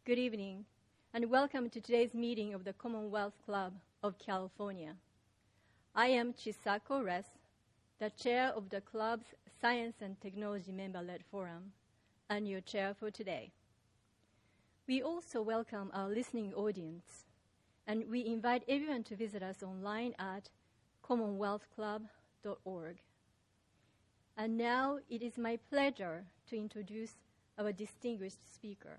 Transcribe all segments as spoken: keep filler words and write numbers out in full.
Good evening, and welcome to today's meeting of the Commonwealth Club of California. I am Chisako Res, the chair of the club's Science and Technology member-led forum, and your chair for today. We also welcome our listening audience, and we invite everyone to visit us online at commonwealth club dot org. And now it is my pleasure to introduce our distinguished speaker.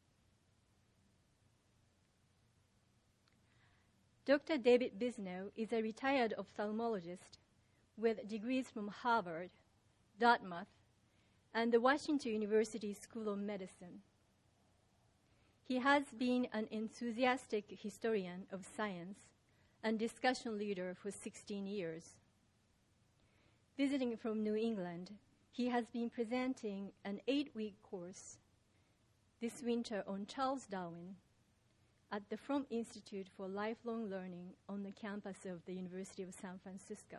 Doctor David Bisnow is a retired ophthalmologist with degrees from Harvard, Dartmouth, and the Washington University School of Medicine. He has been an enthusiastic historian of science and discussion leader for sixteen years. Visiting from New England, he has been presenting an eight-week course this winter on Charles Darwin at the Fromm Institute for Lifelong Learning on the campus of the University of San Francisco.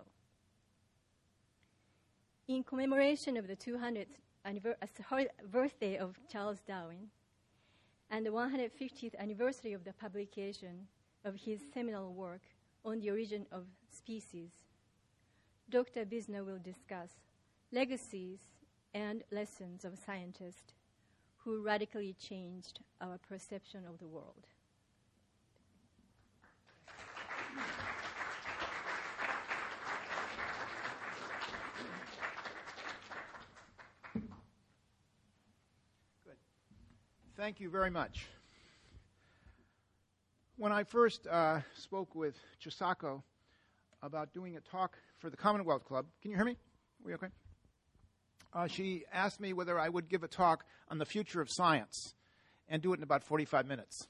In commemoration of the two hundredth birthday of Charles Darwin and the one hundred fiftieth anniversary of the publication of his seminal work on the origin of species, Doctor Bisnow will discuss legacies and lessons of scientists who radically changed our perception of the world. Good. Thank you very much. When I first uh, spoke with Chisako about doing a talk for the Commonwealth Club, can you hear me? Are we okay? Uh, she asked me whether I would give a talk on the future of science and do it in about forty-five minutes.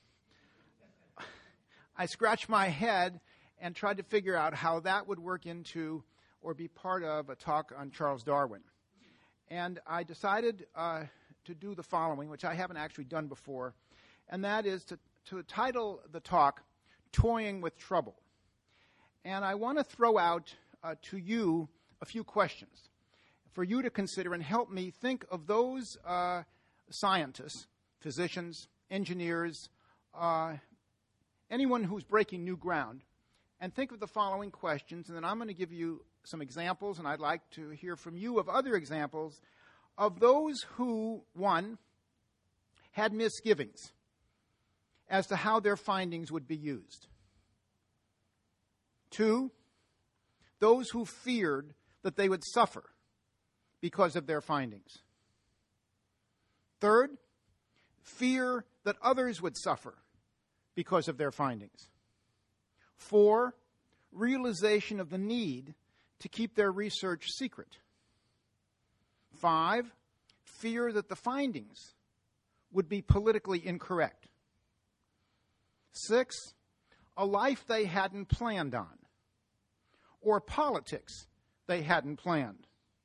I scratched my head and tried to figure out how that would work into or be part of a talk on Charles Darwin. And I decided uh, to do the following, which I haven't actually done before, and that is to, to title the talk, Toying with Trouble. And I want to throw out uh, to you a few questions for you to consider and help me think of those uh, scientists, physicians, engineers, uh, anyone who's breaking new ground, and think of the following questions, and then I'm going to give you some examples, and I'd like to hear from you of other examples of those who, one, had misgivings as to how their findings would be used. Two, those who feared that they would suffer because of their findings. Third, fear that others would suffer because of their findings. Four, realization of the need to keep their research secret. Five, fear that the findings would be politically incorrect. Six, a life they hadn't planned on, or politics they hadn't planned.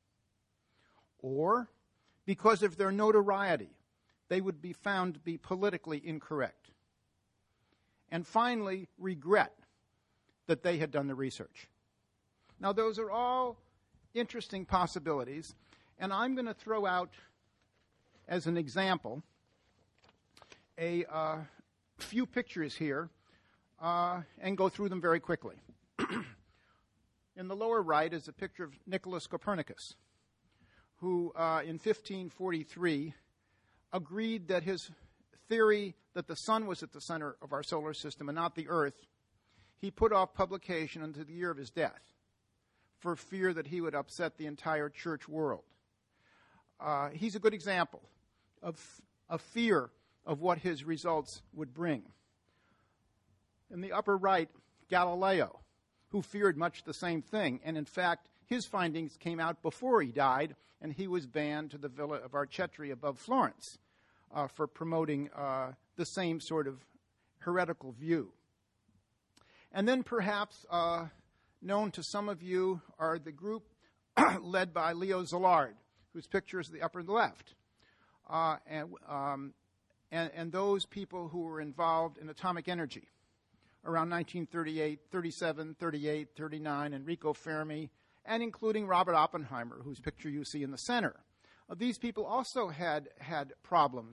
Or, because of their notoriety, they would be found to be politically incorrect. And finally, regret that they had done the research. Now, those are all interesting possibilities, and I'm going to throw out, as an example, a uh, few pictures here uh, and go through them very quickly. In the lower right is a picture of Nicholas Copernicus, who uh, in fifteen forty-three agreed that his theory that the sun was at the center of our solar system and not the earth, he put off publication until the year of his death for fear that he would upset the entire church world. Uh, he's a good example of a fear of what his results would bring. In the upper right, Galileo, who feared much the same thing, and in fact, his findings came out before he died, and he was banned to the Villa of Arcetri above Florence uh, for promoting uh, the same sort of heretical view. And then perhaps uh, known to some of you are the group led by Leo Szilard, whose picture is the upper left, uh, and, um, and, and those people who were involved in atomic energy around nineteen thirty-eight, thirty-seven, thirty-eight, thirty-nine, Enrico Fermi, and including Robert Oppenheimer, whose picture you see in the center. Uh, these people also had, had problems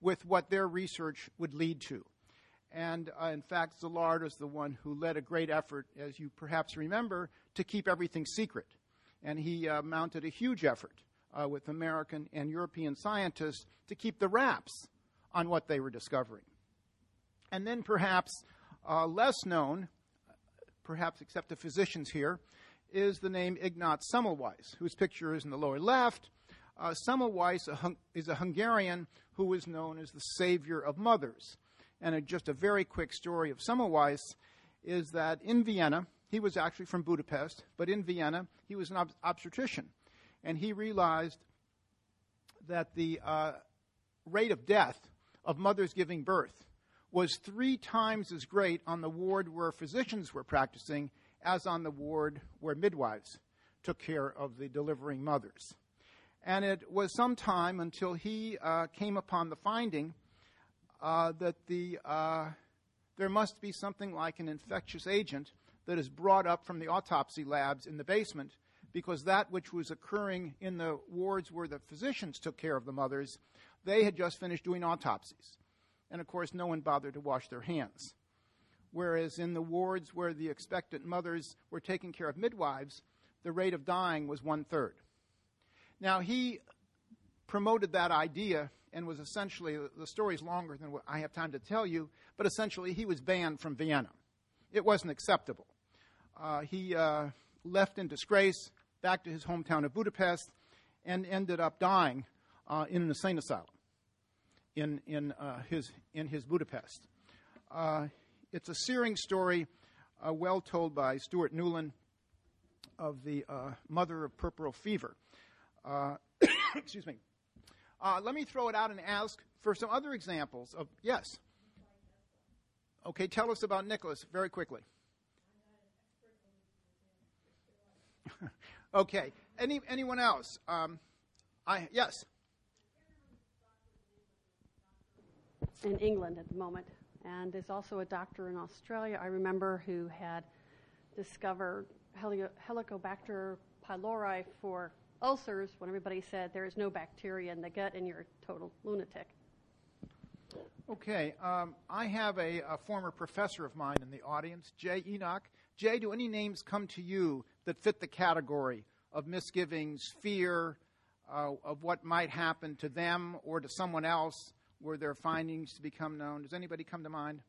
with what their research would lead to. And uh, in fact, Szilard was the one who led a great effort, as you perhaps remember, to keep everything secret. And he uh, mounted a huge effort uh, with American and European scientists to keep the wraps on what they were discovering. And then perhaps uh, less known, perhaps except to physicians here, is the name Ignaz Semmelweis, whose picture is in the lower left. Uh, Semmelweis a hung- is a Hungarian who was known as the savior of mothers. And a, just a very quick story of Semmelweis is that in Vienna, he was actually from Budapest, but in Vienna, he was an ob- obstetrician. And he realized that the uh, rate of death of mothers giving birth was three times as great on the ward where physicians were practicing as on the ward where midwives took care of the delivering mothers. And it was some time until he uh, came upon the finding uh, that the uh, there must be something like an infectious agent that is brought up from the autopsy labs in the basement, because that which was occurring in the wards where the physicians took care of the mothers, they had just finished doing autopsies. And of course, no one bothered to wash their hands. Whereas in the wards where the expectant mothers were taking care of midwives, the rate of dying was one-third. Now, he promoted that idea and was essentially, the story's longer than what I have time to tell you, but essentially he was banned from Vienna. It wasn't acceptable. Uh, he uh, left in disgrace back to his hometown of Budapest and ended up dying uh, in an insane asylum in, in, uh, his, in his Budapest. Uh, it's a searing story, uh, well told by Stuart Newland of the uh, mother of puerperal fever. Uh, excuse me. Uh, let me throw it out and ask for some other examples of, yes. Okay, tell us about Nicholas very quickly. Okay, any anyone else? Um, I yes. In England at the moment, and there's also a doctor in Australia I remember who had discovered Heli- Helicobacter pylori for ulcers when everybody said there is no bacteria in the gut and you're a total lunatic. Okay, um, I have a, a former professor of mine in the audience, Jay Enoch. Jay, do any names come to you that fit the category of misgivings, fear, uh, of what might happen to them or to someone else were their findings to become known? Does anybody come to mind?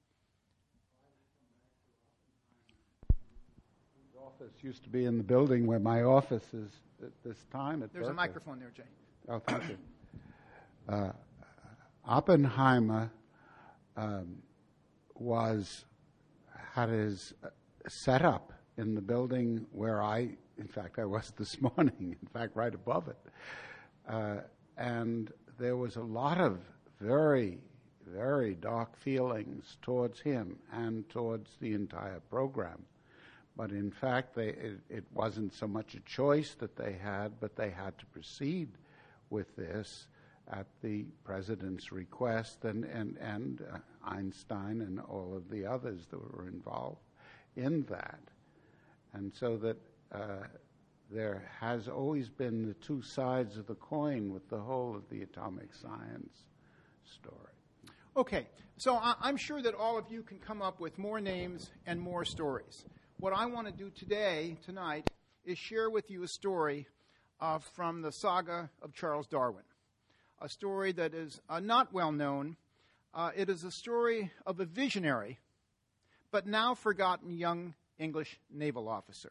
His office used to be in the building where my office is at this time. At There's Berkeley. a microphone there, Jay. Oh, thank you. Uh, Oppenheimer um, was had his uh, setup in the building where I, in fact, I was this morning. In fact, right above it, uh, and there was a lot of very, very dark feelings towards him and towards the entire program. But in fact, they, it, it wasn't so much a choice that they had, but they had to proceed with this at the president's request, and, and, and uh, Einstein and all of the others that were involved in that. And so that uh, there has always been the two sides of the coin with the whole of the atomic science story. Okay, so I- I'm sure that all of you can come up with more names and more stories. What I want to do today, tonight, is share with you a story uh, from the saga of Charles Darwin, a story that is uh, not well known. Uh, it is a story of a visionary, but now forgotten young English naval officer.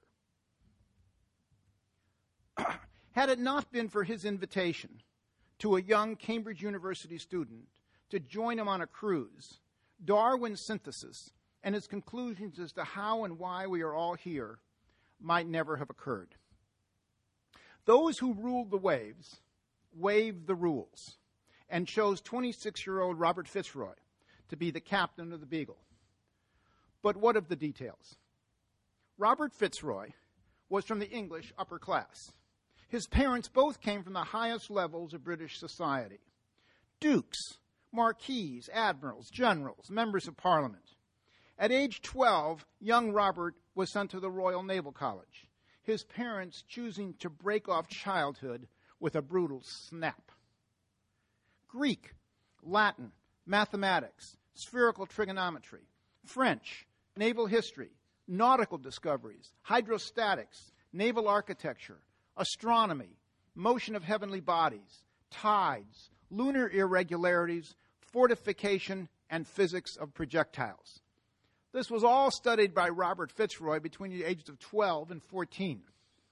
Had it not been for his invitation to a young Cambridge University student to join him on a cruise, Darwin's synthesis and his conclusions as to how and why we are all here might never have occurred. Those who ruled the waves waived the rules and chose twenty-six-year-old Robert Fitzroy to be the captain of the Beagle. But what of the details? Robert Fitzroy was from the English upper class. His parents both came from the highest levels of British society. Dukes, marquises, admirals, generals, members of Parliament. At age twelve, young Robert was sent to the Royal Naval College, his parents choosing to break off childhood with a brutal snap. Greek Latin, mathematics, spherical trigonometry, French, naval history, nautical discoveries, hydrostatics, naval architecture, astronomy, motion of heavenly bodies, tides, lunar irregularities, fortification, and physics of projectiles. This was all studied by Robert Fitzroy between the ages of twelve and fourteen.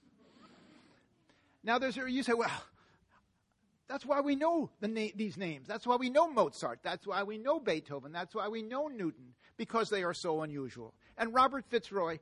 Now, there's, you say, well, that's why we know the na- these names. That's why we know Mozart. That's why we know Beethoven. That's why we know Newton, because they are so unusual. And Robert Fitzroy,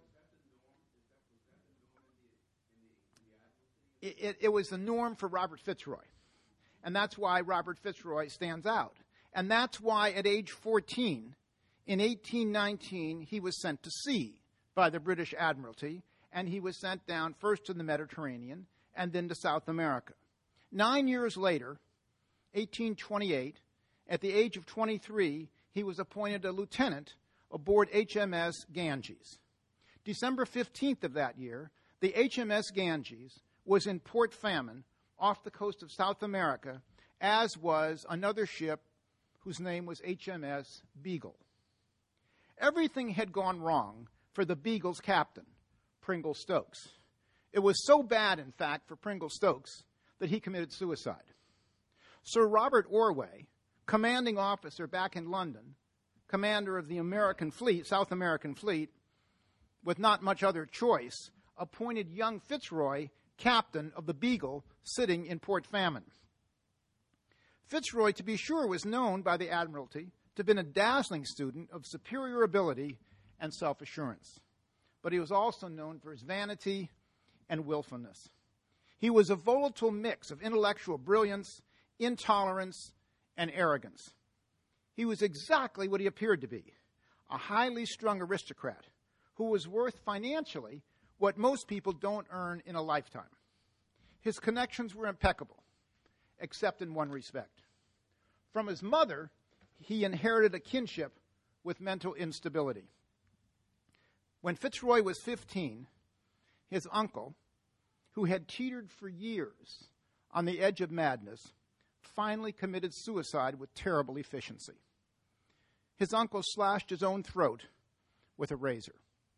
it, it, it was the norm for Robert Fitzroy. And that's why Robert Fitzroy stands out. And that's why at age fourteen, in eighteen nineteen, he was sent to sea by the British Admiralty, and he was sent down first to the Mediterranean and then to South America. Nine years later, eighteen twenty-eight, at the age of twenty-three, he was appointed a lieutenant aboard H M S Ganges. December fifteenth of that year, the H M S Ganges was in Port Famine off the coast of South America, as was another ship whose name was H M S Beagle. Everything had gone wrong for the Beagle's captain, Pringle Stokes. It was so bad, in fact, for Pringle Stokes that he committed suicide. Sir Robert Orway, commanding officer back in London, commander of the American fleet, South American fleet, with not much other choice, appointed young Fitzroy captain of the Beagle, sitting in Port Famine. Fitzroy, to be sure, was known by the Admiralty to have been a dazzling student of superior ability and self-assurance. But he was also known for his vanity and willfulness. He was a volatile mix of intellectual brilliance, intolerance, and arrogance. He was exactly what he appeared to be, a highly strung aristocrat who was worth financially what most people don't earn in a lifetime. His connections were impeccable, except in one respect. From his mother, he inherited a kinship with mental instability. When Fitzroy was fifteen, his uncle, who had teetered for years on the edge of madness, finally committed suicide with terrible efficiency. His uncle slashed his own throat with a razor.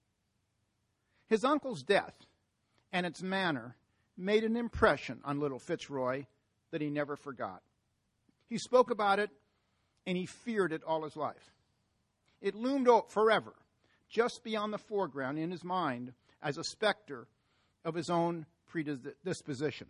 His uncle's death and its manner made an impression on little Fitzroy that he never forgot. He spoke about it, and he feared it all his life. It loomed forever, just beyond the foreground in his mind, as a specter of his own predisposition.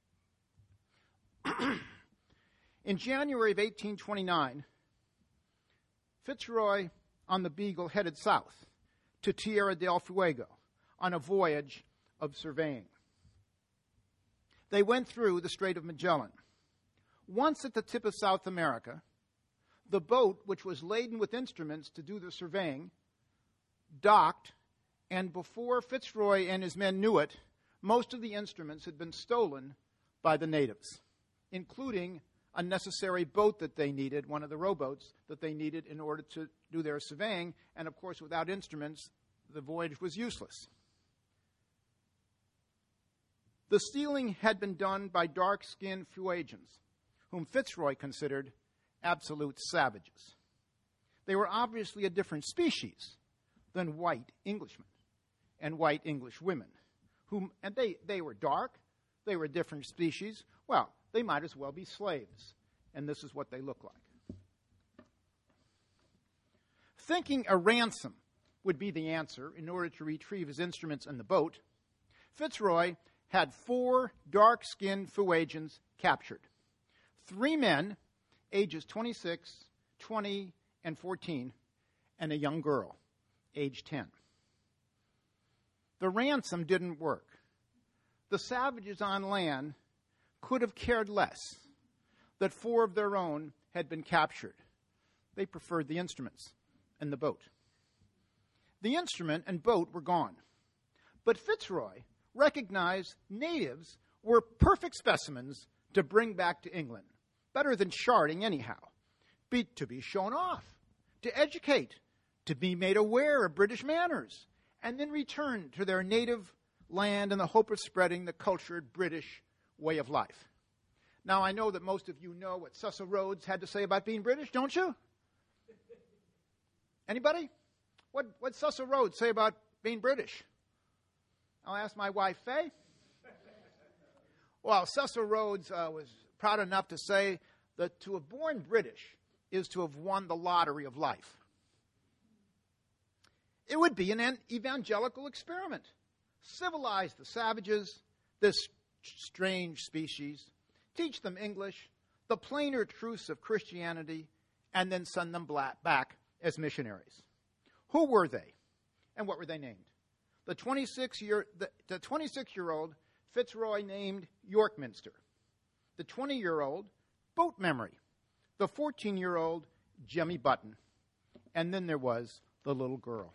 In January of eighteen twenty-nine, Fitzroy on the Beagle headed south to Tierra del Fuego on a voyage of surveying. They went through the Strait of Magellan. Once at the tip of South America, the boat, which was laden with instruments to do the surveying, docked, and before Fitzroy and his men knew it, most of the instruments had been stolen by the natives, including a necessary boat that they needed, one of the rowboats that they needed in order to do their surveying, and of course without instruments, the voyage was useless. The stealing had been done by dark-skinned Fuegians, whom Fitzroy considered absolute savages. They were obviously a different species than white Englishmen and white English women, whom, and they, they were dark, they were a different species. Well, they might as well be slaves, and this is what they look like. Thinking a ransom would be the answer in order to retrieve his instruments and the boat, Fitzroy had four dark-skinned Fuegians captured. Three men, ages twenty-six, twenty, and fourteen, and a young girl, age ten. The ransom didn't work. The savages on land could have cared less that four of their own had been captured. They preferred the instruments and the boat. The instrument and boat were gone. But Fitzroy recognized natives were perfect specimens to bring back to England. Better than sharding anyhow. Be, to be shown off, to educate, to be made aware of British manners, and then return to their native land in the hope of spreading the cultured British way of life. Now, I know that most of you know what Cecil Rhodes had to say about being British, don't you? Anybody? What what Cecil Rhodes say about being British? I'll ask my wife, Faye. Well, Cecil Rhodes uh, was proud enough to say that to have born British is to have won the lottery of life. It would be an evangelical experiment. Civilize the savages, this strange species, teach them English, the plainer truths of Christianity, and then send them back as missionaries. Who were they, and what were they named? The twenty-six-year, the, the twenty-six-year-old Fitzroy named York Minster. The twenty-year-old, Boat Memory. The fourteen-year-old, Jemmy Button. And then there was the little girl.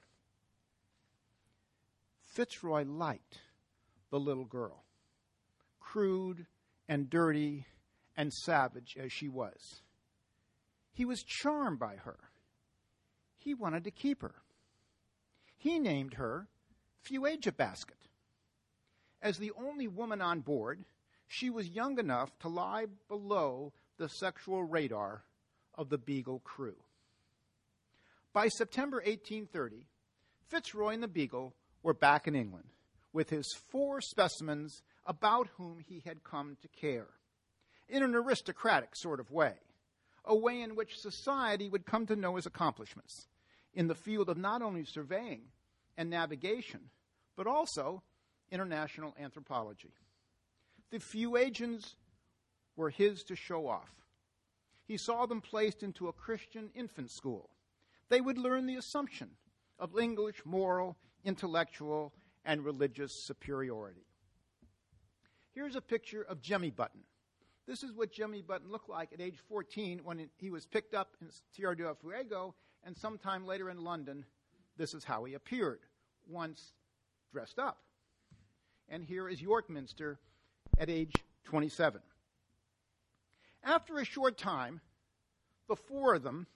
Fitzroy liked the little girl, crude and dirty and savage as she was. He was charmed by her. He wanted to keep her. He named her Fuegia Basket. As the only woman on board, she was young enough to lie below the sexual radar of the Beagle crew. By September eighteen thirty, Fitzroy and the Beagle were back in England with his four specimens about whom he had come to care, in an aristocratic sort of way, a way in which society would come to know his accomplishments in the field of not only surveying and navigation, but also international anthropology. The Fuegians were his to show off. He saw them placed into a Christian infant school. They would learn the assumption of English moral, intellectual, and religious superiority. Here's a picture of Jemmy Button. This is what Jemmy Button looked like at age fourteen when he was picked up in Tierra del Fuego, and sometime later in London, this is how he appeared, once dressed up. And here is York Minster at age twenty-seven. After a short time, the four of them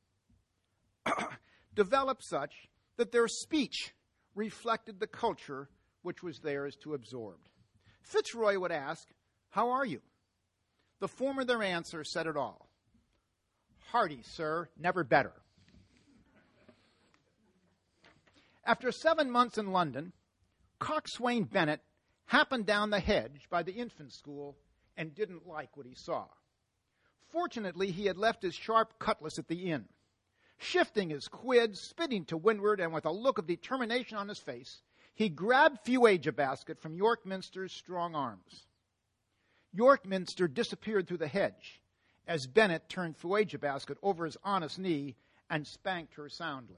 developed such that their speech reflected the culture which was theirs to absorb. Fitzroy would ask, "How are you?" The form of their answer said it all. "Hearty, sir, never better." After seven months in London, Coxswain Bennett happened down the hedge by the infant school and didn't like what he saw. Fortunately, he had left his sharp cutlass at the inn. Shifting his quid, spitting to windward, and with a look of determination on his face, he grabbed Fuegia Basket from York Minster's strong arms. York Minster disappeared through the hedge as Bennett turned Fuegia Basket over his honest knee and spanked her soundly.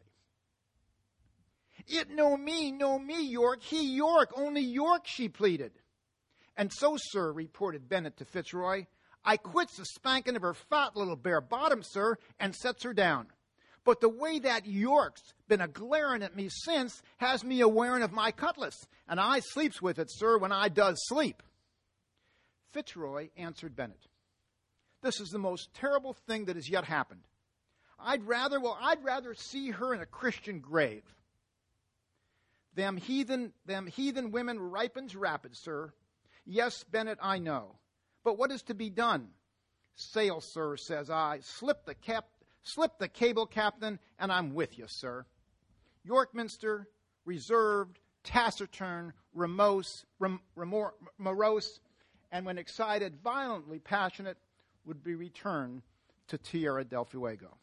"It no me, no me, York. He York, only York," she pleaded. "And so, sir," reported Bennett to Fitzroy, "I quits the spanking of her fat little bare bottom, sir, and sets her down. But the way that York's been a glaring at me since has me a-wearing of my cutlass, and I sleeps with it, sir, when I does sleep." Fitzroy answered Bennett, "This is the most terrible thing that has yet happened. I'd rather, well, I'd rather see her in a Christian grave. Them heathen, them heathen women ripens rapid, sir. Yes, Bennett, I know. But what is to be done? Sail, sir, says I. Slip the cap, slip the cable, captain, and I'm with you, sir." York Minster, reserved, taciturn, remorse, rem, remor, morose, and when excited, violently passionate, would be returned to Tierra del Fuego.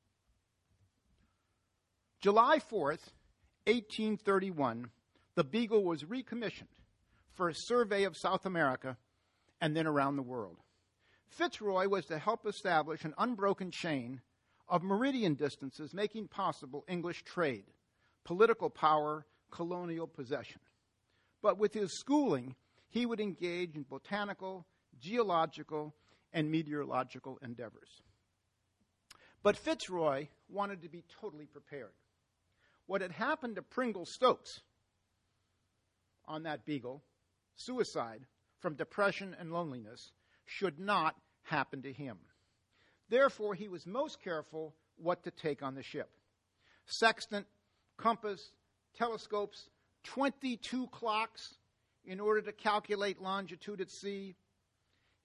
July fourth, eighteen thirty-one, the Beagle was recommissioned for a survey of South America and then around the world. Fitzroy was to help establish an unbroken chain of meridian distances making possible English trade, political power, colonial possession. But with his schooling, he would engage in botanical, geological, and meteorological endeavors. But Fitzroy wanted to be totally prepared. What had happened to Pringle Stokes on that Beagle, suicide from depression and loneliness, should not happen to him. Therefore, he was most careful what to take on the ship. Sextant, compass, telescopes, twenty-two clocks in order to calculate longitude at sea.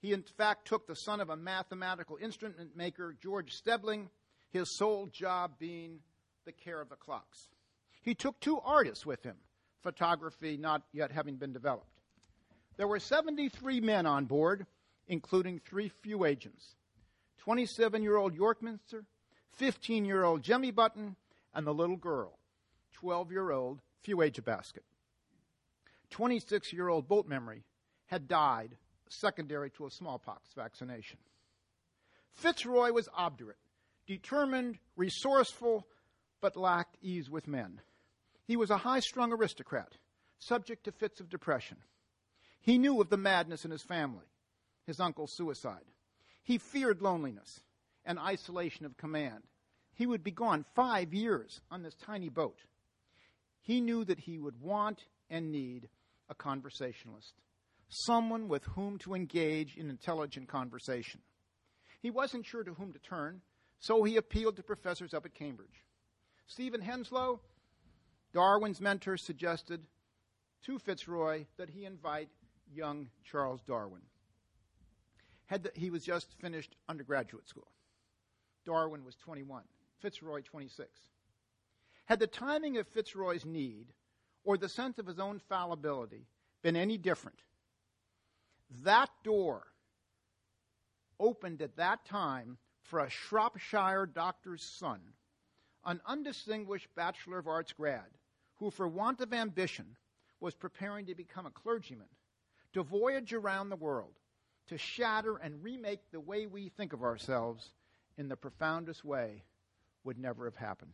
He, in fact, took the son of a mathematical instrument maker, George Stebling, his sole job being the care of the clocks. He took two artists with him, photography not yet having been developed. There were seventy-three men on board, including three Fuegians, twenty-seven-year-old Yorkminster, fifteen-year-old Jemmy Button, and the little girl, twelve-year-old Fuegia Basket. twenty-six-year-old Boat Memory had died secondary to a smallpox vaccination. Fitzroy was obdurate, determined, resourceful, but lacked ease with men. He was a high-strung aristocrat, subject to fits of depression. He knew of the madness in his family, his uncle's suicide. He feared loneliness and isolation of command. He would be gone five years on this tiny boat. He knew that he would want and need a conversationalist, someone with whom to engage in intelligent conversation. He wasn't sure to whom to turn, so he appealed to professors up at Cambridge. Stephen Henslow, Darwin's mentor, suggested to Fitzroy that he invite young Charles Darwin. Had the, he was just finished undergraduate school. Darwin was twenty-one, Fitzroy twenty-six. Had the timing of Fitzroy's need or the sense of his own fallibility been any different, that door opened at that time for a Shropshire doctor's son, an undistinguished Bachelor of Arts grad, who for want of ambition was preparing to become a clergyman, to voyage around the world, to shatter and remake the way we think of ourselves in the profoundest way, would never have happened.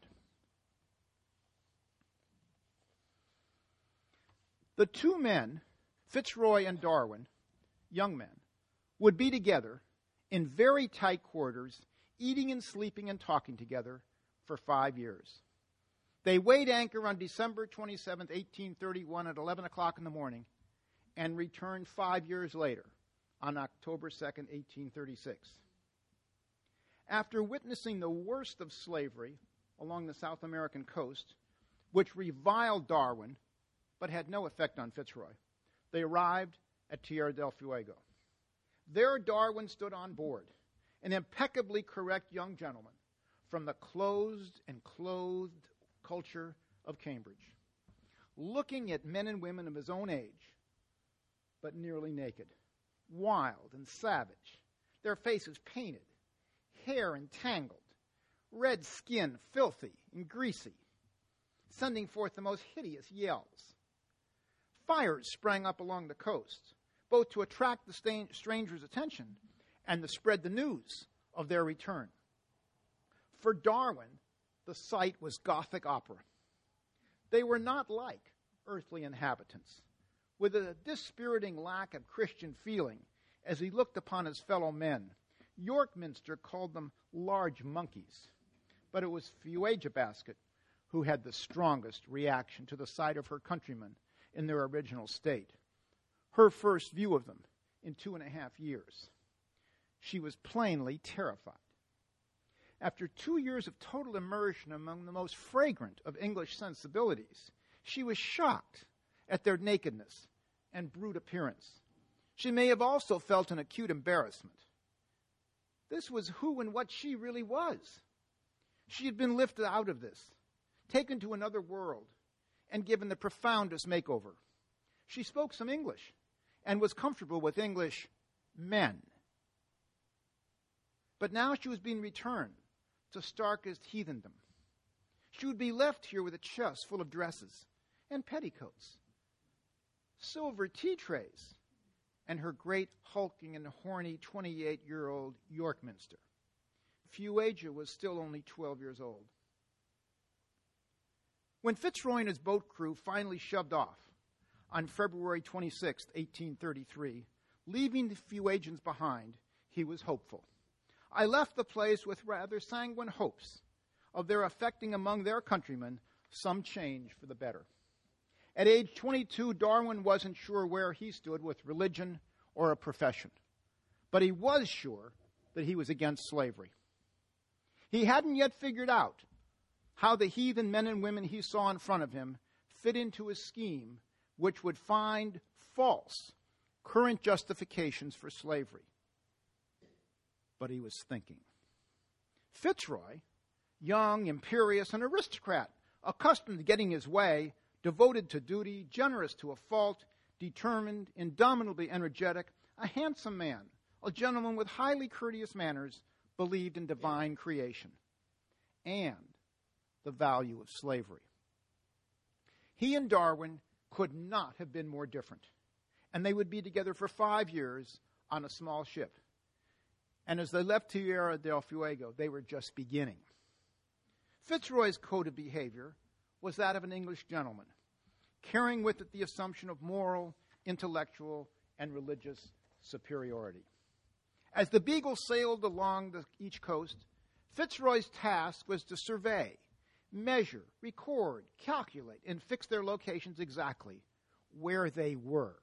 The two men, Fitzroy and Darwin, young men, would be together in very tight quarters, eating and sleeping and talking together for five years. They weighed anchor on December twenty-seventh, eighteen thirty-one at eleven o'clock in the morning and returned five years later on October second, eighteen thirty-six. After witnessing the worst of slavery along the South American coast, which reviled Darwin but had no effect on Fitzroy, they arrived at Tierra del Fuego. There Darwin stood on board, an impeccably correct young gentleman from the closed and clothed culture of Cambridge, looking at men and women of his own age, but nearly naked, wild and savage, their faces painted, hair entangled, red skin filthy and greasy, sending forth the most hideous yells. Fires sprang up along the coast, both to attract the stain- strangers' attention and to spread the news of their return. For Darwin, the sight was Gothic opera. They were not like earthly inhabitants, with a dispiriting lack of Christian feeling as he looked upon his fellow men. Yorkminster called them large monkeys, but it was Fuegia Basket who had the strongest reaction to the sight of her countrymen in their original state, her first view of them in two and a half years. She was plainly terrified. After two years of total immersion among the most fragrant of English sensibilities, she was shocked at their nakedness and brute appearance. She may have also felt an acute embarrassment. This was who and what she really was. She had been lifted out of this, taken to another world, and given the profoundest makeover. She spoke some English and was comfortable with English men. But now she was being returned to starkest heathendom. She would be left here with a chest full of dresses and petticoats, silver tea trays, and her great hulking and horny twenty-eight-year-old Yorkminster. Fuegia was still only twelve years old. When Fitzroy and his boat crew finally shoved off on February twenty-sixth, eighteen thirty-three, leaving the Fuegians behind, he was hopeful. I left the place with rather sanguine hopes of their effecting among their countrymen some change for the better. At age twenty-two, Darwin wasn't sure where he stood with religion or a profession, but he was sure that he was against slavery. He hadn't yet figured out how the heathen men and women he saw in front of him fit into his scheme, which would find false current justifications for slavery. but he was thinking. Fitzroy, young, imperious, an aristocrat, accustomed to getting his way, devoted to duty, generous to a fault, determined, indomitably energetic, a handsome man, a gentleman with highly courteous manners, believed in divine creation and the value of slavery. He and Darwin could not have been more different, and they would be together for five years on a small ship. And as they left Tierra del Fuego, they were just beginning. Fitzroy's code of behavior was that of an English gentleman, carrying with it the assumption of moral, intellectual, and religious superiority. As the Beagle sailed along the, each coast, Fitzroy's task was to survey, measure, record, calculate, and fix their locations exactly where they were.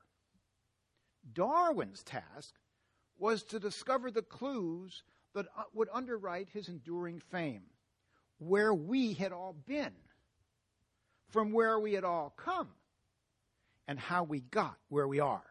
Darwin's task was to discover the clues that would underwrite his enduring fame, where we had all been, from where we had all come, and how we got where we are.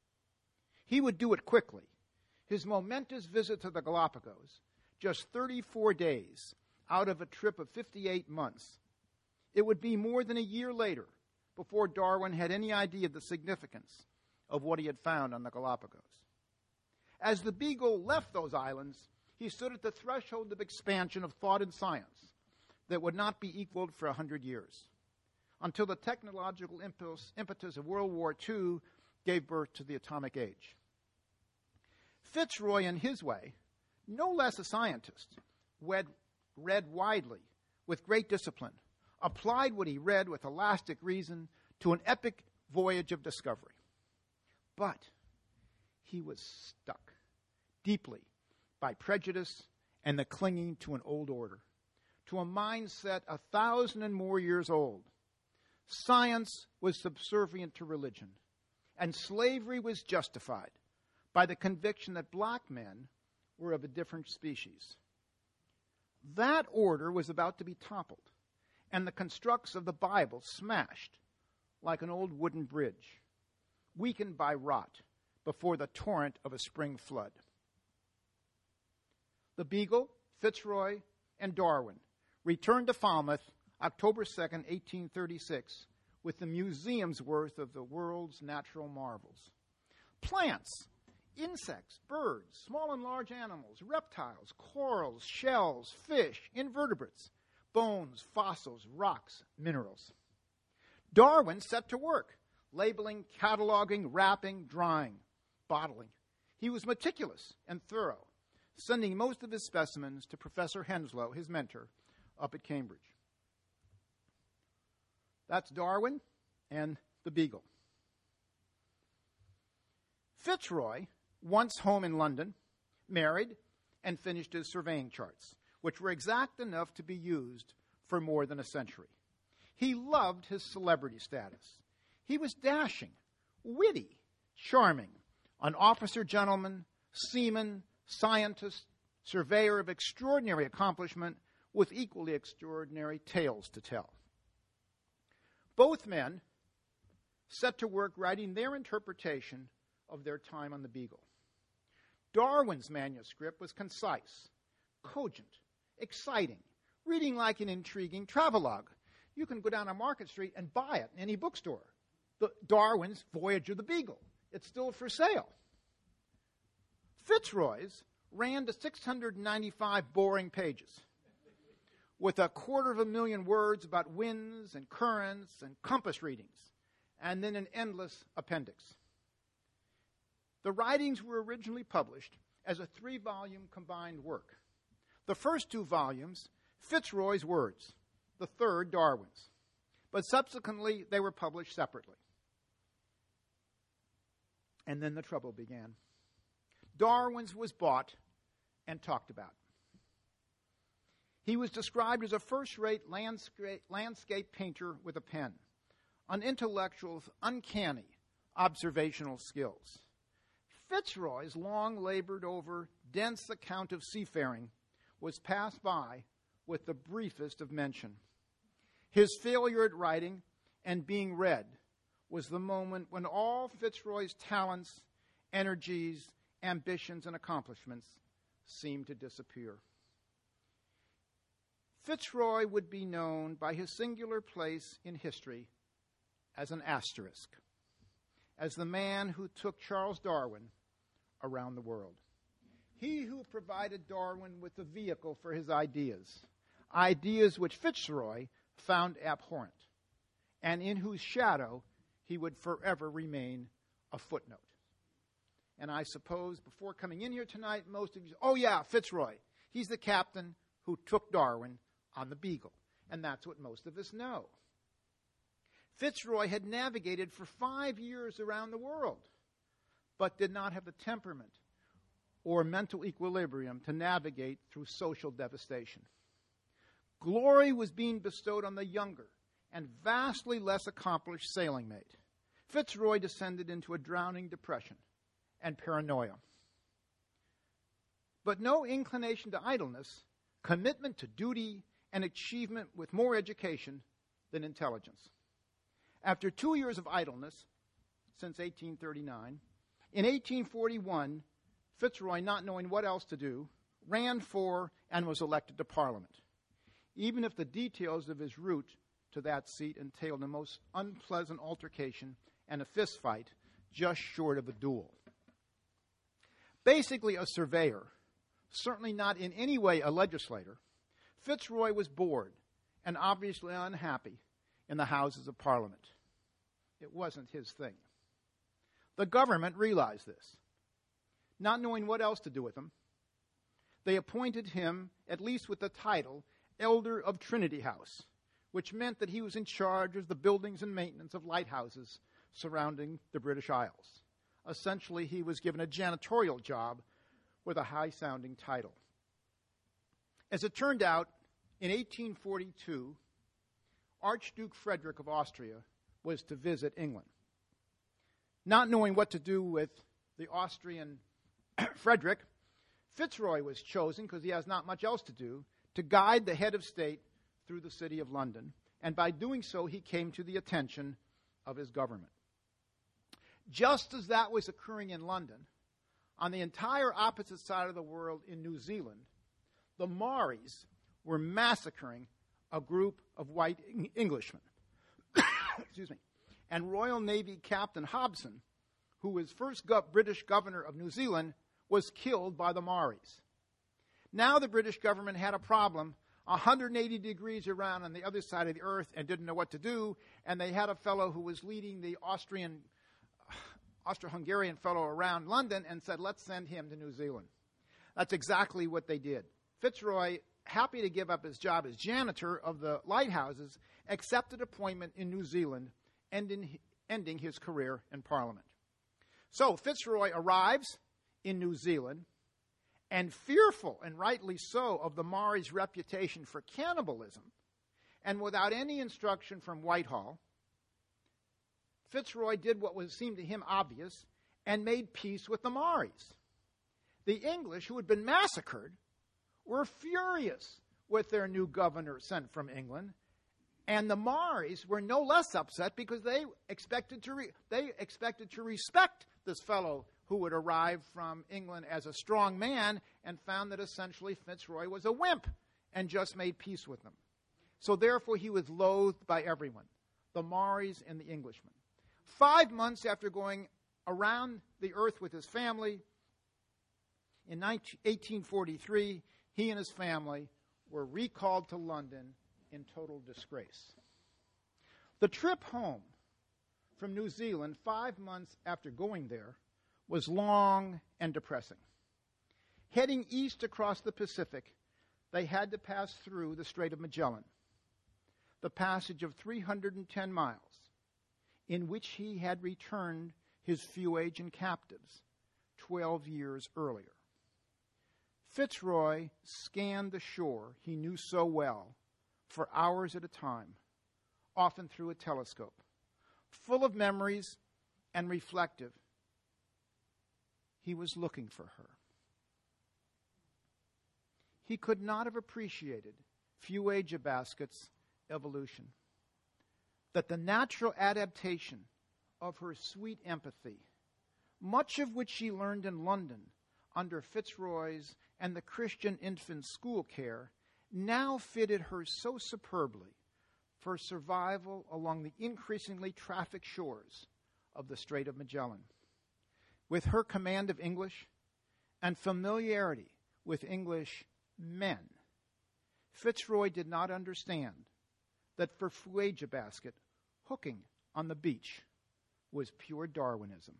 He would do it quickly. His momentous visit to the Galapagos, just thirty-four days out of a trip of fifty-eight months. It would be more than a year later before Darwin had any idea of the significance of what he had found on the Galapagos. As the Beagle left those islands, he stood at the threshold of expansion of thought and science that would not be equaled for a hundred years, until the technological impetus, impetus of World War Two gave birth to the atomic age. Fitzroy, in his way, no less a scientist, read, read widely, with great discipline, applied what he read with elastic reason to an epic voyage of discovery. But he was stuck deeply by prejudice and the clinging to an old order, to a mindset a thousand and more years old. Science was subservient to religion, and slavery was justified by the conviction that black men were of a different species. That order was about to be toppled, and the constructs of the Bible smashed like an old wooden bridge, weakened by rot before the torrent of a spring flood. The Beagle, Fitzroy, and Darwin returned to Falmouth October second, eighteen thirty-six, with the museum's worth of the world's natural marvels. Plants, insects, birds, small and large animals, reptiles, corals, shells, fish, invertebrates, bones, fossils, rocks, minerals. Darwin set to work, labeling, cataloging, wrapping, drying, bottling. He was meticulous and thorough, sending most of his specimens to Professor Henslow, his mentor, up at Cambridge. That's Darwin and the Beagle. Fitzroy, once home in London, married and finished his surveying charts, which were exact enough to be used for more than a century. He loved his celebrity status. He was dashing, witty, charming, an officer gentleman, seaman, scientist, surveyor of extraordinary accomplishment with equally extraordinary tales to tell. Both men set to work writing their interpretation of their time on the Beagle. Darwin's manuscript was concise, cogent, exciting, reading like an intriguing travelogue. You can go down on Market Street and buy it in any bookstore. The Darwin's Voyage of the Beagle. It's still for sale. Fitzroy's ran to six hundred ninety-five boring pages, with a quarter of a million words about winds and currents and compass readings, and then an endless appendix. The writings were originally published as a three-volume combined work. The first two volumes, Fitzroy's words, the third, Darwin's. But subsequently, they were published separately. And then the trouble began. Darwin's was bought and talked about. He was described as a first-rate landscape, landscape painter with a pen, an intellectual with uncanny observational skills. Fitzroy's long-labored over, dense account of seafaring was passed by with the briefest of mention. His failure at writing and being read was the moment when all Fitzroy's talents, energies, ambitions, and accomplishments seemed to disappear. Fitzroy would be known by his singular place in history as an asterisk, as the man who took Charles Darwin around the world. He who provided Darwin with the vehicle for his ideas, ideas which Fitzroy found abhorrent, and in whose shadow he would forever remain a footnote. And I suppose before coming in here tonight, most of you, oh yeah, Fitzroy, he's the captain who took Darwin on the Beagle. And that's what most of us know. Fitzroy had navigated for five years around the world, but did not have the temperament or mental equilibrium to navigate through social devastation. Glory was being bestowed on the younger and vastly less accomplished sailing mate. Fitzroy descended into a drowning depression and paranoia. But no inclination to idleness, commitment to duty, and achievement with more education than intelligence. After two years of idleness, since eighteen thirty-nine, in eighteen forty-one, Fitzroy, not knowing what else to do, ran for and was elected to Parliament, even if the details of his route to that seat entailed a most unpleasant altercation and a fistfight just short of a duel. Basically a surveyor, certainly not in any way a legislator, Fitzroy was bored and obviously unhappy in the Houses of Parliament. It wasn't his thing. The government realized this. Not knowing what else to do with him, they appointed him, at least with the title, Elder of Trinity House, which meant that he was in charge of the buildings and maintenance of lighthouses surrounding the British Isles. Essentially, he was given a janitorial job with a high-sounding title. As it turned out, in eighteen forty-two, Archduke Frederick of Austria was to visit England. Not knowing what to do with the Austrian Frederick, Fitzroy was chosen, because he has not much else to do, to guide the head of state through the city of London, and by doing so, he came to the attention of his government. Just as that was occurring in London, on the entire opposite side of the world in New Zealand, the Maoris were massacring a group of white Englishmen. Excuse me. And Royal Navy Captain Hobson, who was first go- British governor of New Zealand, was killed by the Maoris. Now the British government had a problem one hundred eighty degrees around on the other side of the earth and didn't know what to do, and they had a fellow who was leading the Austrian, Austro-Hungarian fellow around London and said, let's send him to New Zealand. That's exactly what they did. Fitzroy, happy to give up his job as janitor of the lighthouses, accepted appointment in New Zealand, ending, ending his career in Parliament. So Fitzroy arrives in New Zealand, and fearful, and rightly so, of the Maoris' reputation for cannibalism, and without any instruction from Whitehall, Fitzroy did what was seemed to him obvious and made peace with the Maoris. The English, who had been massacred, were furious with their new governor sent from England, and the Maoris were no less upset because they expected to re- they expected to respect this fellow who had arrived from England as a strong man and found that essentially Fitzroy was a wimp and just made peace with them. So therefore he was loathed by everyone, the Maoris and the Englishmen. Five months after going around the earth with his family, in eighteen forty-three, he and his family were recalled to London in total disgrace. The trip home from New Zealand, five months after going there, was long and depressing. Heading east across the Pacific, they had to pass through the Strait of Magellan, the passage of three hundred ten miles, in which he had returned his Fuegian captives twelve years earlier. Fitzroy scanned the shore he knew so well for hours at a time, often through a telescope. Full of memories and reflective, he was looking for her. He could not have appreciated Fuegia Basket's evolution, that the natural adaptation of her sweet empathy, much of which she learned in London under Fitzroy's and the Christian infant school care now fitted her so superbly for survival along the increasingly trafficked shores of the Strait of Magellan. With her command of English and familiarity with English men, Fitzroy did not understand that for Fuegia Basket, hooking on the beach was pure Darwinism.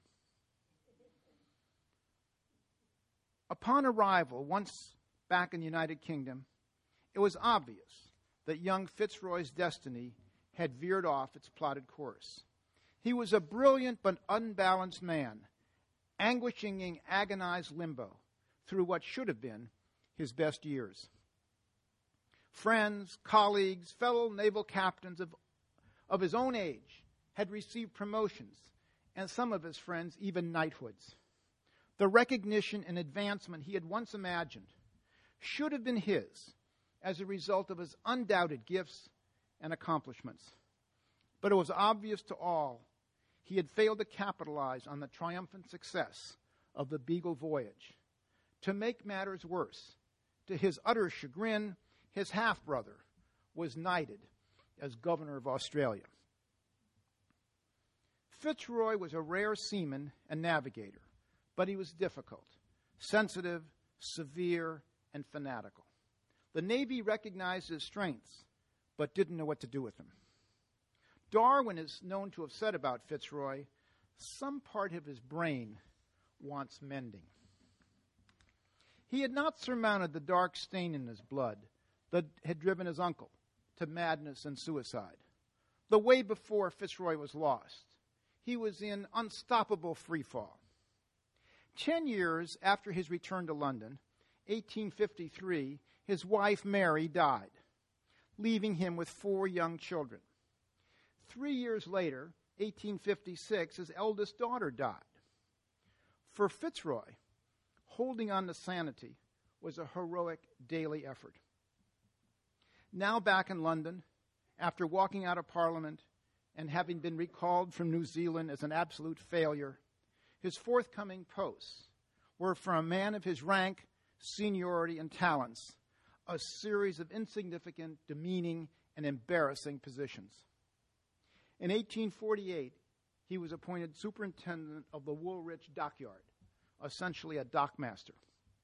Upon arrival, once back in the United Kingdom, it was obvious that young Fitzroy's destiny had veered off its plotted course. He was a brilliant but unbalanced man, anguishing in agonized limbo through what should have been his best years. Friends, colleagues, fellow naval captains of, of his own age had received promotions, and some of his friends even knighthoods. The recognition and advancement he had once imagined should have been his as a result of his undoubted gifts and accomplishments. But it was obvious to all he had failed to capitalize on the triumphant success of the Beagle voyage. To make matters worse, to his utter chagrin, his half-brother was knighted as governor of Australia. Fitzroy was a rare seaman and navigator, but he was difficult, sensitive, severe, and fanatical. The Navy recognized his strengths, but didn't know what to do with them. Darwin is known to have said about Fitzroy, some part of his brain wants mending. He had not surmounted the dark stain in his blood that had driven his uncle to madness and suicide. The way before Fitzroy was lost, he was in unstoppable freefall. Ten years after his return to London, eighteen fifty-three, his wife Mary died, leaving him with four young children. Three years later, eighteen fifty-six, his eldest daughter died. For Fitzroy, holding on to sanity was a heroic daily effort. Now back in London, after walking out of Parliament and having been recalled from New Zealand as an absolute failure, his forthcoming posts were, for a man of his rank, seniority, and talents, a series of insignificant, demeaning, and embarrassing positions. In eighteen forty-eight, he was appointed superintendent of the Woolwich Dockyard, essentially a dockmaster.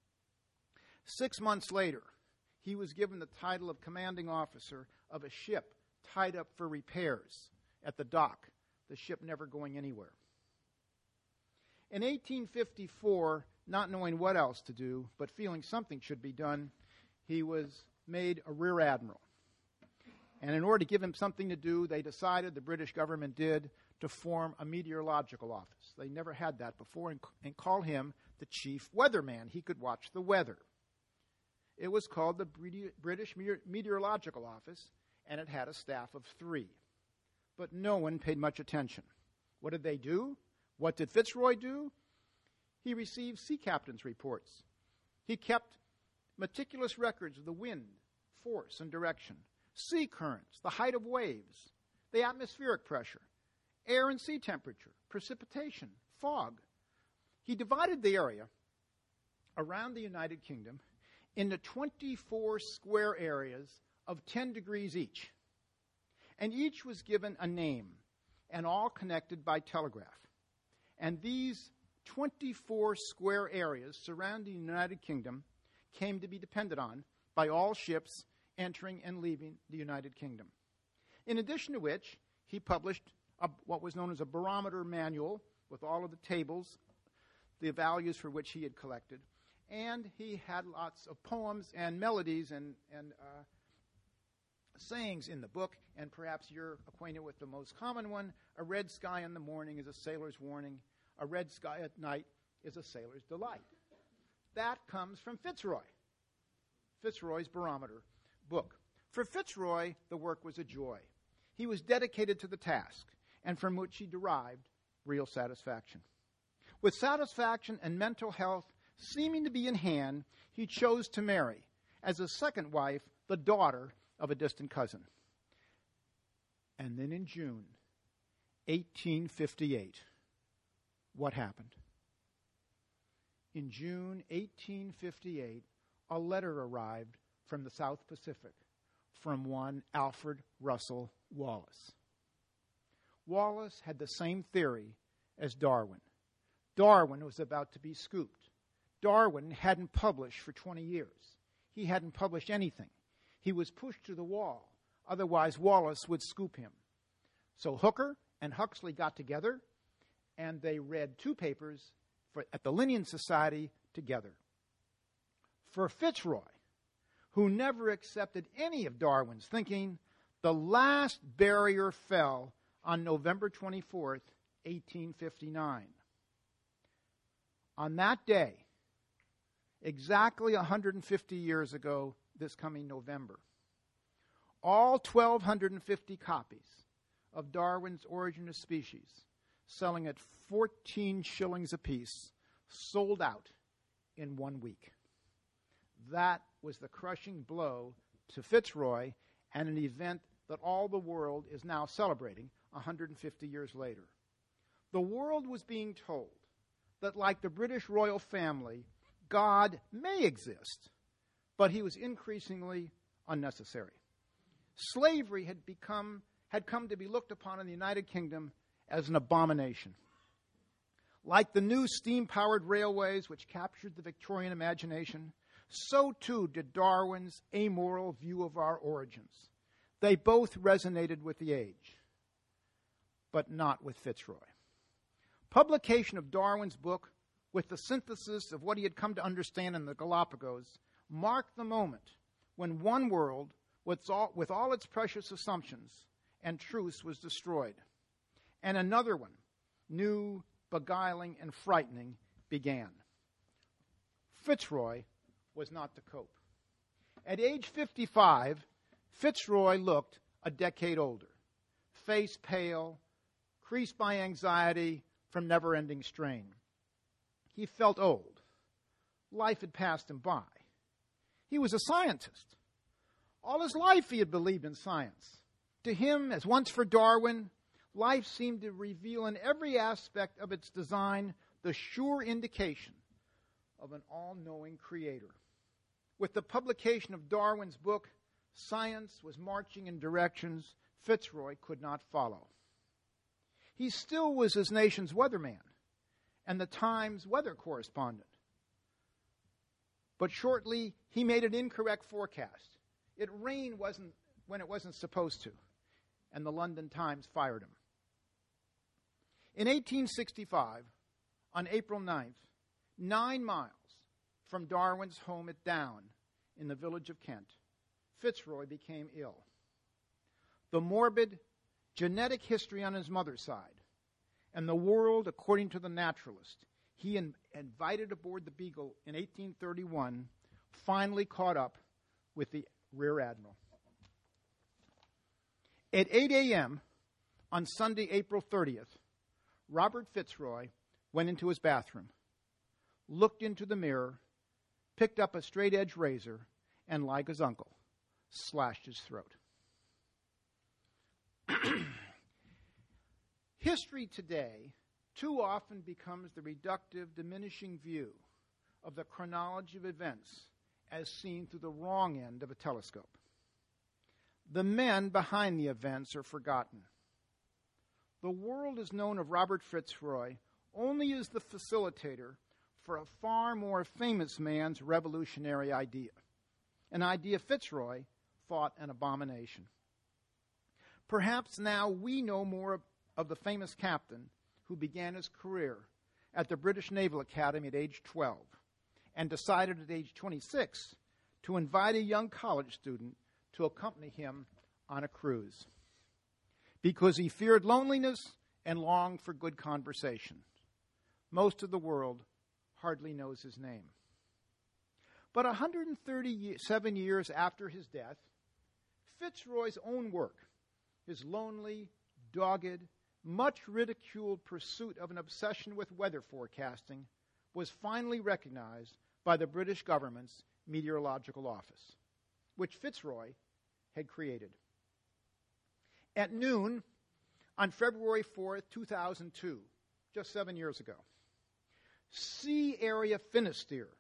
Six months later, he was given the title of commanding officer of a ship tied up for repairs at the dock, the ship never going anywhere. In eighteen fifty-four, not knowing what else to do, but feeling something should be done, he was made a rear admiral. And in order to give him something to do, they decided, the British government did, to form a meteorological office. They never had that before, and, and call him the chief weatherman. He could watch the weather. It was called the British Meteorological Office, and it had a staff of three. But no one paid much attention. What did they do? What did Fitzroy do? He received sea captains' reports. He kept meticulous records of the wind, force, and direction, sea currents, the height of waves, the atmospheric pressure, air and sea temperature, precipitation, fog. He divided the area around the United Kingdom into twenty-four square areas of ten degrees each. And each was given a name, and all connected by telegraph. And these twenty-four square areas surrounding the United Kingdom came to be depended on by all ships entering and leaving the United Kingdom. In addition to which, he published a, what was known as a barometer manual with all of the tables, the values for which he had collected. And he had lots of poems and melodies and, and uh, sayings in the book, and perhaps you're acquainted with the most common one: a red sky in the morning is a sailor's warning, a red sky at night is a sailor's delight. That comes from Fitzroy, Fitzroy's barometer book. For Fitzroy, the work was a joy. He was dedicated to the task, and from which he derived real satisfaction. With satisfaction and mental health seeming to be in hand, he chose to marry, as a second wife, the daughter of a distant cousin. And then in June eighteen fifty-eight, what happened? In June eighteen fifty-eight, a letter arrived from the South Pacific from one Alfred Russel Wallace. Wallace had the same theory as Darwin. Darwin was about to be scooped. Darwin hadn't published for twenty years. He hadn't published anything. He was pushed to the wall. Otherwise, Wallace would scoop him. So Hooker and Huxley got together, and they read two papers for, at the Linnean Society together. For Fitzroy, who never accepted any of Darwin's thinking, the last barrier fell on November twenty-fourth, eighteen fifty-nine. On that day, exactly one hundred fifty years ago, this coming November, all one thousand two hundred fifty copies of Darwin's Origin of Species, selling at fourteen shillings apiece, sold out in one week. That was the crushing blow to Fitzroy, and an event that all the world is now celebrating one hundred fifty years later. The world was being told that, like the British royal family, God may exist, but he was increasingly unnecessary. Slavery had become had come to be looked upon in the United Kingdom as an abomination. Like the new steam-powered railways which captured the Victorian imagination, so too did Darwin's amoral view of our origins. They both resonated with the age, but not with Fitzroy. Publication of Darwin's book, with the synthesis of what he had come to understand in the Galapagos, marked the moment when one world, with all, with all its precious assumptions and truths, was destroyed, and another one, new, beguiling, and frightening, began. Fitzroy was not to cope. At age fifty-five, Fitzroy looked a decade older, face pale, creased by anxiety from never-ending strain. He felt old. Life had passed him by. He was a scientist. All his life he had believed in science. To him, as once for Darwin, life seemed to reveal in every aspect of its design the sure indication of an all-knowing creator. With the publication of Darwin's book, science was marching in directions Fitzroy could not follow. He still was his nation's weatherman and the Times weather correspondent. But shortly, he made an incorrect forecast. It rained wasn't when it wasn't supposed to, and the London Times fired him. In eighteen sixty-five, on April ninth, nine miles from Darwin's home at Down in the village of Kent, Fitzroy became ill. The morbid genetic history on his mother's side, and the world according to the naturalist he in, invited aboard the Beagle in eighteen thirty-one, finally caught up with the Rear Admiral. At eight a.m. on Sunday, April thirtieth, Robert Fitzroy went into his bathroom, looked into the mirror, picked up a straight-edge razor, and, like his uncle, slashed his throat. History today too often becomes the reductive, diminishing view of the chronology of events as seen through the wrong end of a telescope. The men behind the events are forgotten. The world has known of Robert Fitzroy only as the facilitator for a far more famous man's revolutionary idea, an idea Fitzroy thought an abomination. Perhaps now we know more of the famous captain who began his career at the British Naval Academy at age twelve and decided at age twenty-six to invite a young college student to accompany him on a cruise because he feared loneliness and longed for good conversation. Most of the world hardly knows his name. But one hundred thirty-seven years after his death, Fitzroy's own work, his lonely, dogged, much ridiculed pursuit of an obsession with weather forecasting, was finally recognized by the British government's Meteorological Office, which Fitzroy had created. At noon on February fourth, two thousand two, just seven years ago, Sea Area Finisterre,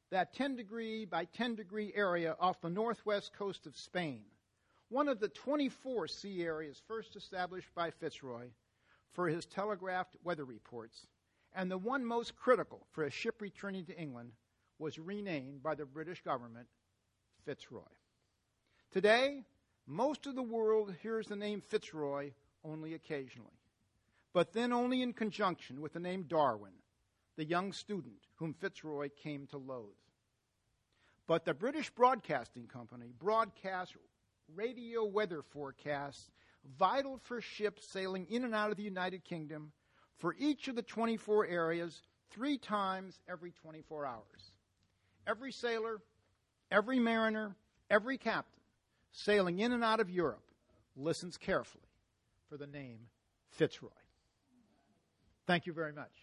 that ten degree by ten degree area off the northwest coast of Spain, one of the twenty-four sea areas first established by Fitzroy for his telegraphed weather reports, and the one most critical for a ship returning to England, was renamed by the British government Fitzroy. Today, most of the world hears the name Fitzroy only occasionally, but then only in conjunction with the name Darwin, the young student whom Fitzroy came to loathe. But the British Broadcasting Company broadcast radio weather forecasts vital for ships sailing in and out of the United Kingdom for each of the twenty-four areas three times every twenty-four hours. Every sailor, every mariner, every captain sailing in and out of Europe listens carefully for the name Fitzroy. Thank you very much.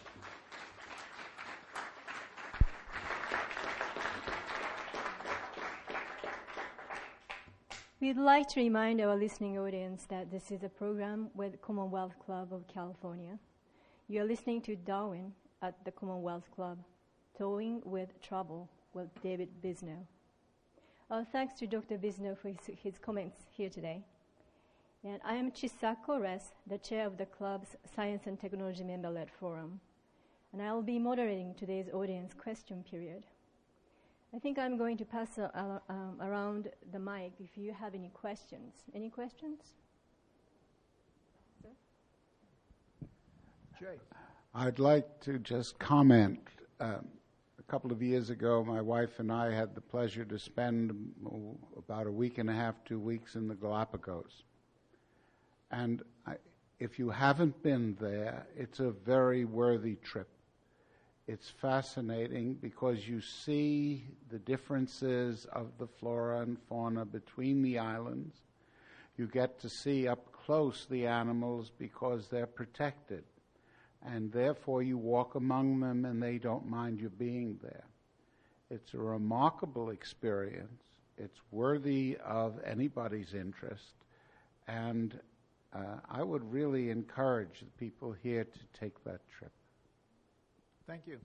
We'd like to remind our listening audience that this is a program with Commonwealth Club of California. You are listening to Darwin at the Commonwealth Club, Towing with Trouble with David Bisnow. Our thanks to Doctor Bisnow for his, his comments here today. And I am Chisako Res, the chair of the club's Science and Technology Member-led Forum. And I will be moderating today's audience question period. I think I'm going to pass uh, uh, um, around the mic if you have any questions. Any questions? Sir? Jay. I'd like to just comment. Um, a couple of years ago, my wife and I had the pleasure to spend oh, about a week and a half, two weeks in the Galapagos. And I, if you haven't been there, it's a very worthy trip. It's fascinating because you see the differences of the flora and fauna between the islands. You get to see up close the animals because they're protected. And therefore you walk among them and they don't mind you being there. It's a remarkable experience. It's worthy of anybody's interest. And uh, I would really encourage the people here to take that trip. Thank you.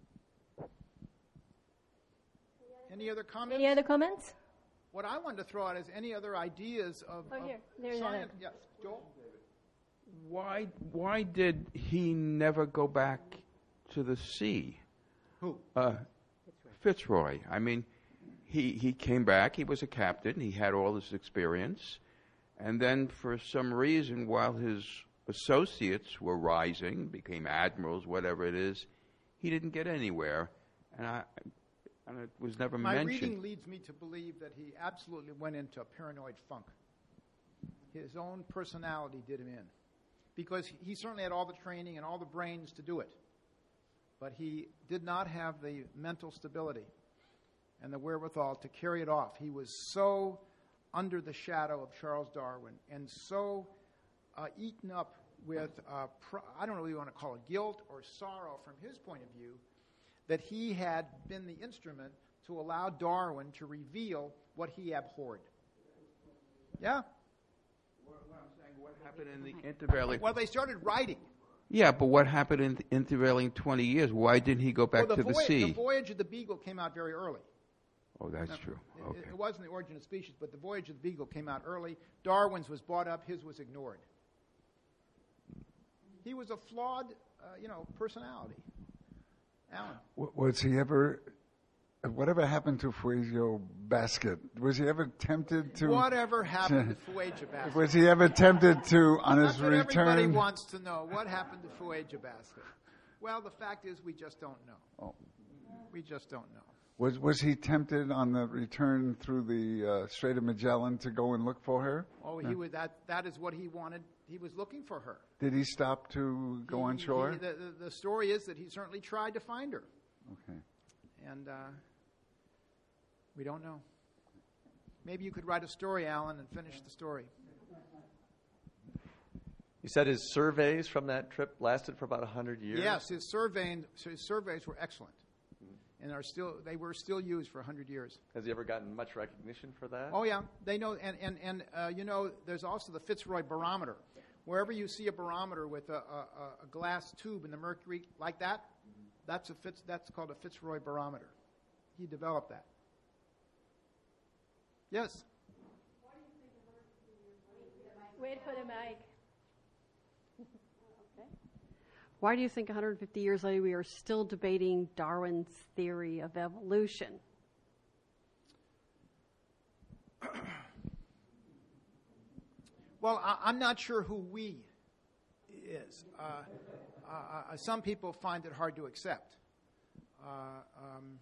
Any other comments? Any other comments? What I wanted to throw out is any other ideas of, Oh, of here. There's science. Adam. Yes, Joel? Why why did he never go back to the sea? Who? Uh, Fitzroy. I mean, he he came back. He was a captain. He had all this experience, and then for some reason, while his associates were rising, became admirals, whatever it is, he didn't get anywhere, and I and it was never My mentioned. reading leads me to believe that he absolutely went into a paranoid funk. His own personality did him in. Because he certainly had all the training and all the brains to do it. But he did not have the mental stability and the wherewithal to carry it off. He was so under the shadow of Charles Darwin and so uh, eaten up with, uh, pr- I don't know what you want to call it, guilt or sorrow from his point of view, that he had been the instrument to allow Darwin to reveal what he abhorred. Yeah? What happened in the intervailing? Well, they started writing. Yeah, but what happened in the intervailing twenty years? Why didn't he go back well, the to the voy- sea? The Voyage of the Beagle came out very early. Oh, that's Now, true. It, Okay. it wasn't The Origin of Species, but the Voyage of the Beagle came out early. Darwin's was brought up. His was ignored. He was a flawed, uh, you know, personality. Alan. W- Was he ever, whatever happened to Fuegio Basket? Was he ever tempted to? Whatever happened to Fuegio Basket? Was he ever tempted to, on That's his what everybody return? wants to know. What happened to Fuegio Basket? Well, the fact is we just don't know. Oh. We just don't know. Was was he tempted on the return through the uh, Strait of Magellan to go and look for her? Oh, he was that. That is what he wanted. He was looking for her. Did he stop to go on He- shore? he- the, the, the story is that he certainly tried to find her, Okay. and uh, we don't know. Maybe you could write a story, Alan, and finish the story. You said his surveys from that trip lasted for about one hundred years? Yes, his surveying, his surveys were excellent, and are still they were still used for one hundred years. Has he ever gotten much recognition for that? Oh yeah, they know, and and and uh, you know, there's also the Fitzroy barometer. Wherever you see a barometer with a, a, a glass tube in the mercury like that, that's a Fitz, that's called a Fitzroy barometer. he developed that. Yes? Wait for the mic. Okay. Why do you think one hundred fifty years later we are still debating Darwin's theory of evolution? Well, I, I'm not sure who we is. Uh, uh, uh, some people find it hard to accept. Uh, um,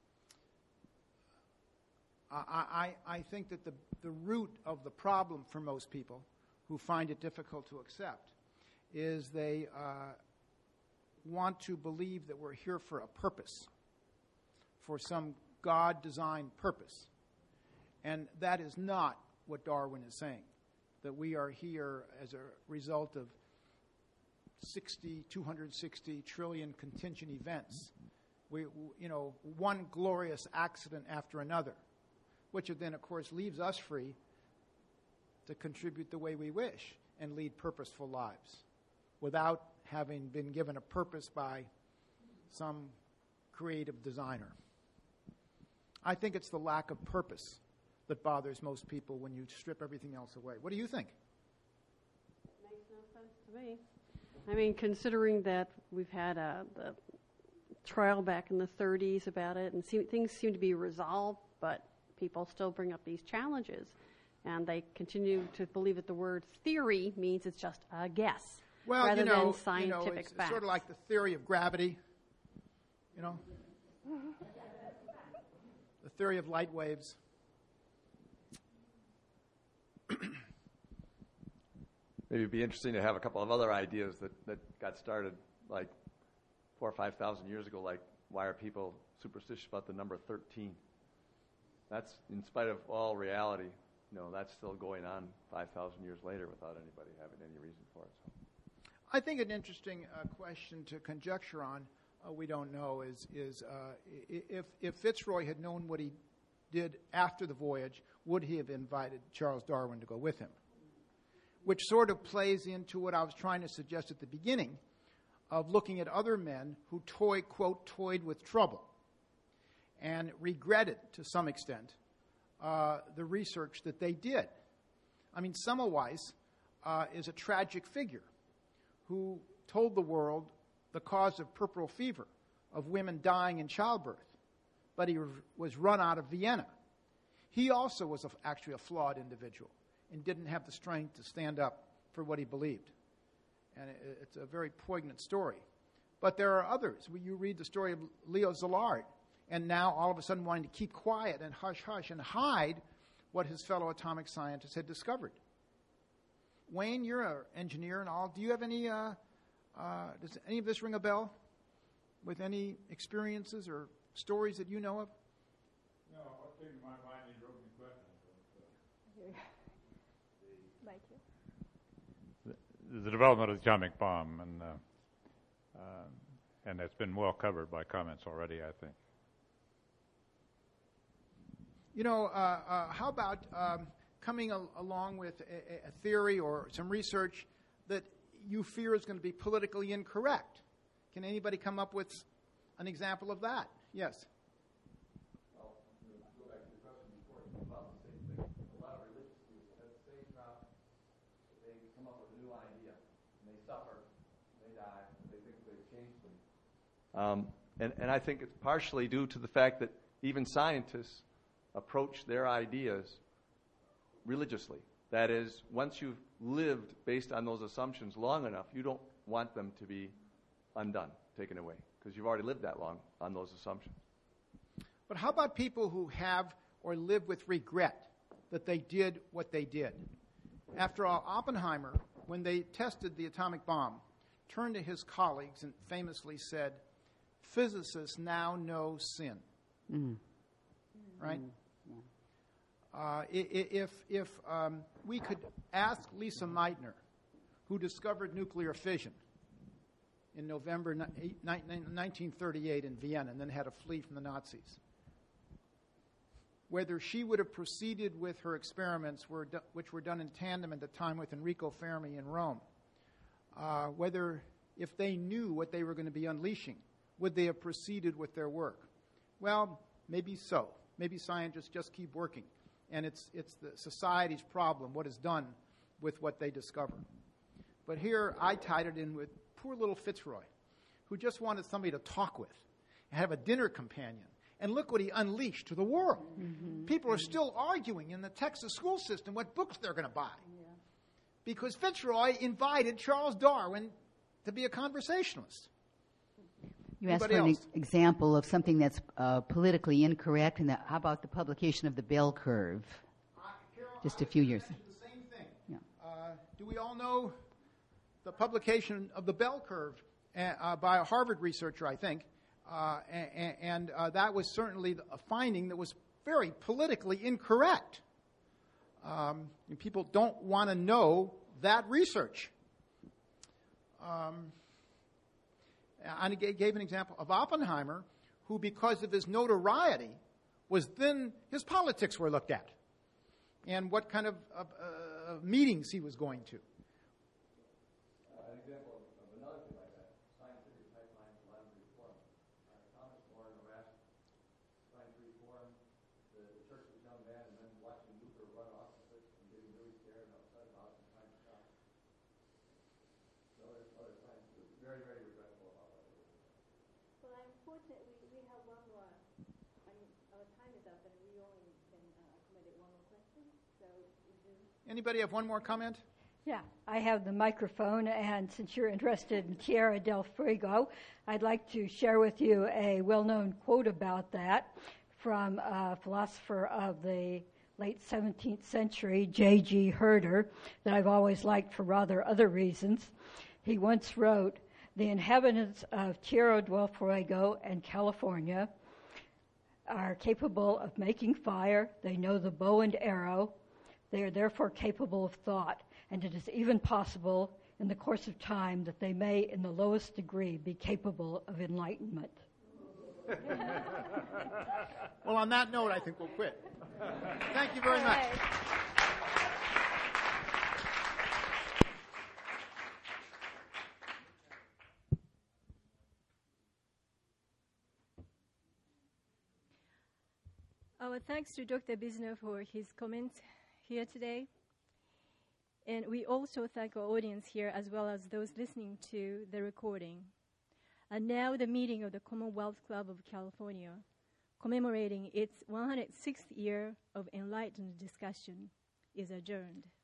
I, I, I think that the, the root of the problem for most people who find it difficult to accept is they uh, want to believe that we're here for a purpose, for some God-designed purpose. And that is not what Darwin is saying, that we are here as a result of sixty, two hundred sixty trillion contingent events. We, you know, one glorious accident after another, which then, of course, leaves us free to contribute the way we wish and lead purposeful lives without having been given a purpose by some creative designer. I think it's the lack of purpose that bothers most people when you strip everything else away. What do you think? Makes no sense to me. I mean, considering that we've had a, the trial back in the thirties about it, and see, things seem to be resolved, but people still bring up these challenges, and they continue to believe that the word theory means it's just a guess, well, rather you know, than scientific you know, it's, facts. It's sort of like the theory of gravity, you know, the theory of light waves. Maybe it'd be interesting to have a couple of other ideas that, that got started like four or five thousand years ago, like why are people superstitious about the number thirteen? That's, in spite of all reality, you know, that's still going on five thousand years later without anybody having any reason for it. So. I think an interesting uh, question to conjecture on, uh, we don't know, is, is uh, if, if Fitzroy had known what he did after the voyage, would he have invited Charles Darwin to go with him? Which sort of plays into what I was trying to suggest at the beginning of looking at other men who toy, quote, toyed with trouble and regretted, to some extent, uh, the research that they did. I mean, Semmelweis uh, is a tragic figure who told the world the cause of puerperal fever, of women dying in childbirth, but he was run out of Vienna. He also was a, actually a flawed individual and didn't have the strength to stand up for what he believed. And it, it's a very poignant story. But there are others. You read the story of Leo Szilard, and now all of a sudden wanting to keep quiet and hush-hush and hide what his fellow atomic scientists had discovered. Wayne, you're an engineer and all. Do you have any, uh, uh, does any of this ring a bell with any experiences or stories that you know of? No, what came to my mind is open question. The, the development of the atomic bomb, and uh, uh, and that's been well covered by comments already, I think. You know, uh, uh, how about um, coming al- along with a, a theory or some research that you fear is going to be politically incorrect? Can anybody come up with an example of that? Yes. Well, to go back to the question before, about the same thing. A lot of religious groups have the same problem. They come up with a new idea, and they suffer, they die, and they think they've changed them. Um, and, and I think it's partially due to the fact that even scientists approach their ideas religiously. That is, once you've lived based on those assumptions long enough, you don't want them to be undone, taken away, because you've already lived that long on those assumptions. But how about people who have or live with regret that they did what they did? After all, Oppenheimer, when they tested the atomic bomb, turned to his colleagues and famously said, "Physicists now know sin." Mm. Right? Mm. Uh, if if um, we could ask Lisa Meitner, who discovered nuclear fission in November nineteen thirty-eight in Vienna and then had to flee from the Nazis, whether she would have proceeded with her experiments, were do, which were done in tandem at the time with Enrico Fermi in Rome, uh, whether if they knew what they were going to be unleashing, would they have proceeded with their work? Well, maybe so. Maybe scientists just keep working. And it's, it's the society's problem, what is done with what they discover. But here I tied it in with poor little Fitzroy, who just wanted somebody to talk with and have a dinner companion. And look what he unleashed to the world. Mm-hmm. People are still arguing in the Texas school system what books they're going to buy. Yeah. Because Fitzroy invited Charles Darwin to be a conversationalist. You asked Anybody for an else? e- example of something that's uh, politically incorrect, and that, how about the publication of the bell curve? Uh, Carol, just a few years. The same thing. Yeah. Uh, do we all know the publication of the bell curve uh, by a Harvard researcher, I think? Uh, and and uh, that was certainly a finding that was very politically incorrect. Um, and people don't want to know that research. Um, I gave an example of Oppenheimer, who, because of his notoriety, was then his politics were looked at, and what kind of uh, uh, meetings he was going to. Uh, an example of, of another thing like that: scientific pipeline for land reform. Uh, Thomas More harassed scientific reform. The, the church was young man, and then watching Luther run off with it and getting really scared and upset about it and trying to stop. So other, other scientists were very, very regretful about that. Well, unfortunately, we have one more. I mean, our time is up, and we only can uh, accommodate one more question. So, Anybody have one more comment? Yeah, I have the microphone, and since you're interested in Tierra del Fuego, I'd like to share with you a well-known quote about that from a philosopher of the late seventeenth century, J G Herder, that I've always liked for rather other reasons. He once wrote, "The inhabitants of Tierra del Fuego and California are capable of making fire. They know the bow and arrow. They are therefore capable of thought, and it is even possible in the course of time that they may, in the lowest degree, be capable of enlightenment." Well, on that note, I think we'll quit. Thank you very much. Our thanks to Doctor Bisner for his comments here today. And we also thank our audience here as well as those listening to the recording. And now the meeting of the Commonwealth Club of California, commemorating its one hundred sixth year of enlightened discussion, is adjourned.